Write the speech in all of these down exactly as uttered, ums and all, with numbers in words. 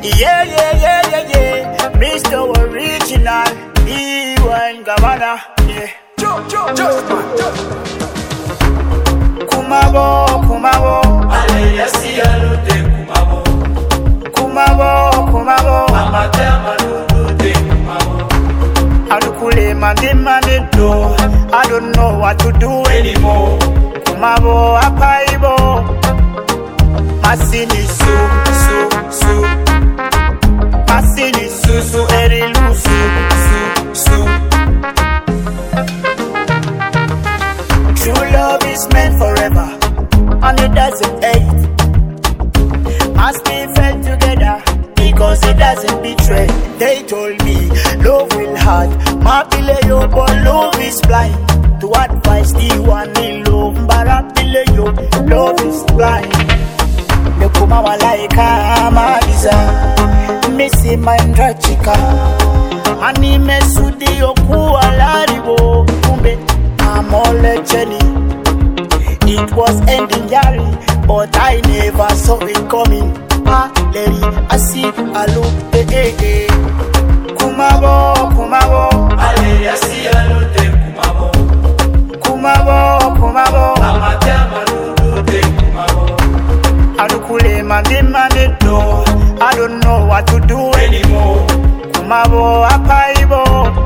Yeah, yeah, yeah, yeah, yeah. Mister Original, E one Governor. Yeah. Kumabo, kumabo. Aleya si alute kumabo. Kumabo, kumabo. Amate amalute kumabo. Adukule mandi mandi do. I don't know what to do anymore. Kumabo apaibo. Masini su su su. Masini su su erilu su su su. True love is meant forever, and it doesn't hate. Must be felt together because it doesn't betray. They told me love will hurt, my yo, but love is blind. To advise the one in love, but yo, love is blind. Me kuma malaika maliza, misi mindra chika, ani me sudi okuwa laribo, kumbe amole cheni. It was ending yari, but I never saw it coming. Ah, lady, I see, I look, eh, eh, eh. Kumabo, kumabo. Aleya si alute kumabo. Kumabo, kumabo. Amate amalute kumabo. Adukule mandi mandi do. I don't know what to do anymore. Kumabo apaibo.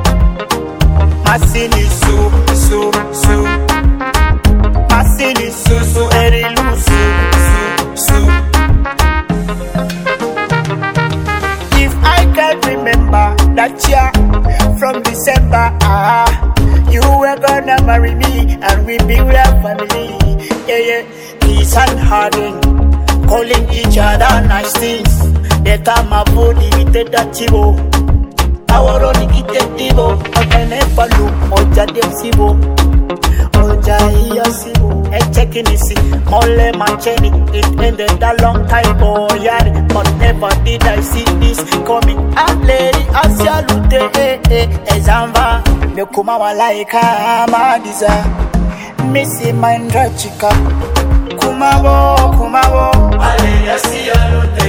Masini su su su. Masini su su erilu su su su. If I can remember that year from December, ah, you were gonna marry me and we be real family. Yeah, yeah, peace and harden, calling each other nice things. The time I put it that chivo. Our only itetivo, I never look, Oja de Sibo, Oja Yasibo, and checking it, see, Mole Mancheni. It ended a long time, boy, but never did I see this coming. A lady, Asialute, eh, eh, Ezamba, Mekuma Walaika, Madiza, Missy Mindra Chica, Kumabo, Kumabo, Aleya si alute